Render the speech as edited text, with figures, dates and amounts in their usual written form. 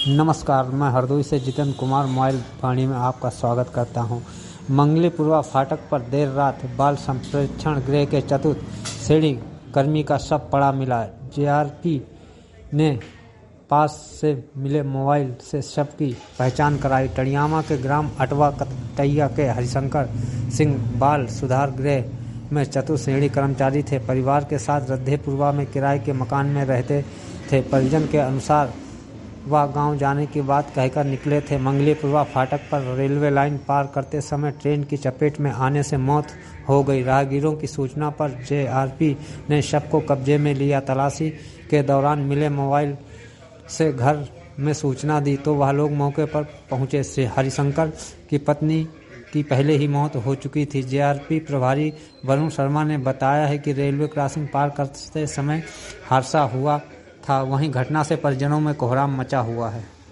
नमस्कार, मैं हरदोई से जितेंद्र कुमार मोबाइल वाणी में आपका स्वागत करता हूं। मंगलीपुरवा फाटक पर देर रात बाल संप्रेक्षण गृह के चतुर्थ श्रेणी कर्मी का शव पड़ा मिला। जेआरपी ने पास से मिले मोबाइल से शव की पहचान कराई। टड़ियामा के ग्राम अटवा कटैया के हरिशंकर सिंह बाल सुधार गृह में चतुर्थ श्रेणी कर्मचारी थे। परिवार के साथ रद्धेपुरवा में किराए के मकान में रहते थे। परिजन के अनुसार वह गांव जाने की बात कहकर निकले थे। मंगलीपुरवा फाटक पर रेलवे लाइन पार करते समय ट्रेन की चपेट में आने से मौत हो गई। राहगीरों की सूचना पर जेआरपी ने शव को कब्जे में लिया। तलाशी के दौरान मिले मोबाइल से घर में सूचना दी तो वह लोग मौके पर पहुंचे। हरिशंकर की पत्नी की पहले ही मौत हो चुकी थी। जेआरपी प्रभारी वरुण शर्मा ने बताया है कि रेलवे क्रॉसिंग पार करते समय हादसा हुआ था। वहीं घटना से परिजनों में कोहराम मचा हुआ है।